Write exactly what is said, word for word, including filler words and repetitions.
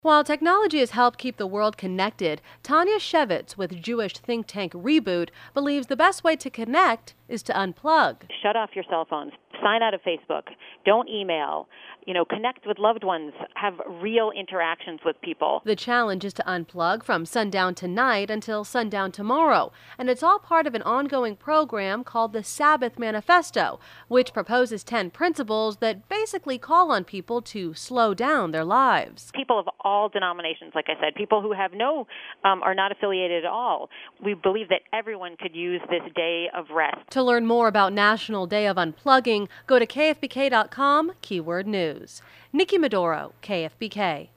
While technology has helped keep the world connected, Tanya Shevitz with Jewish think tank Reboot believes the best way to connect is to unplug. Shut off your cell phones. Sign out of Facebook. Don't email. You know, connect with loved ones. Have real interactions with people. The challenge is to unplug from sundown tonight until sundown tomorrow, and it's all part of an ongoing program called the Sabbath Manifesto, which proposes ten principles that basically call on people to slow down their lives. People of all denominations, like I said, people who have no, um, are not affiliated at all. We believe that everyone could use this day of rest. To learn more about National Day of Unplugging, go to K F B K dot com, keyword news. Nikki Medoro, K F B K.